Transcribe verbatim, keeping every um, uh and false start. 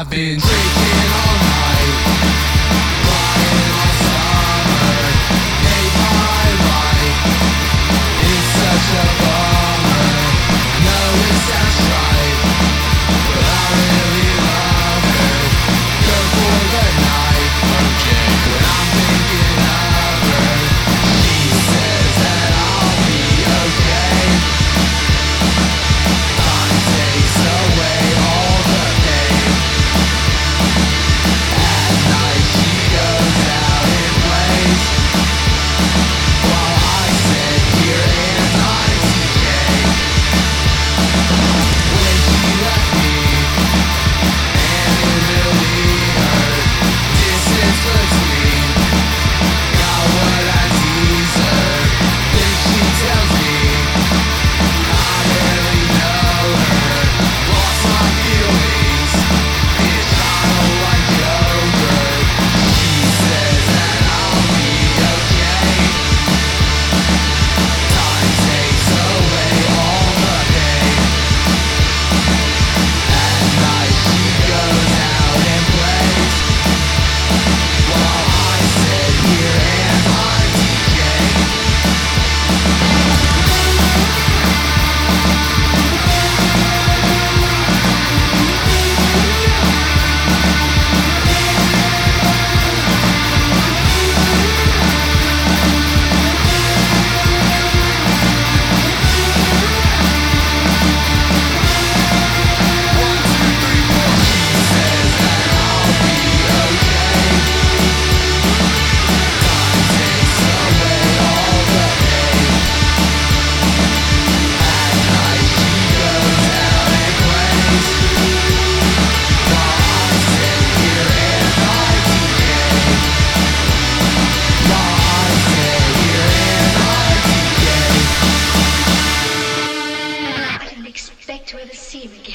I've been drinking all night, crying all summer. Ain't my right, it's such a bummer. I know it sounds trite, but I really love her. Go for the night, okay. When I'm thinking of her, she says that I'll be okay. Time takes away all the pain. At night she goes out and plays, while I sit here and I T K. When she left me, and it really hurt. Distance between, got what I deserve. Then she tells me I barely know her. Lost my feelings, been kinda like Joker. She says that I'll be okay. Time takes away all the pain. At night she goes out and plays, while I sit here and I T K. I didn't expect to ever see him again.